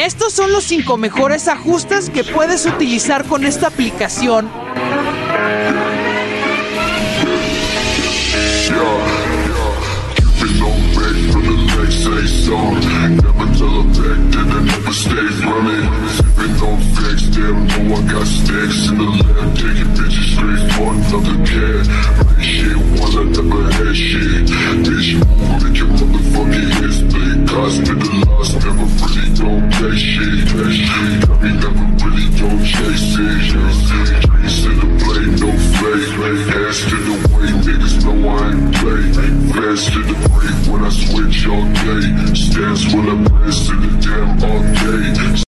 Estos son los 5 mejores ajustes que puedes utilizar con esta aplicación. Damn, no, I got stacks in the lab, taking bitches straight for another cat.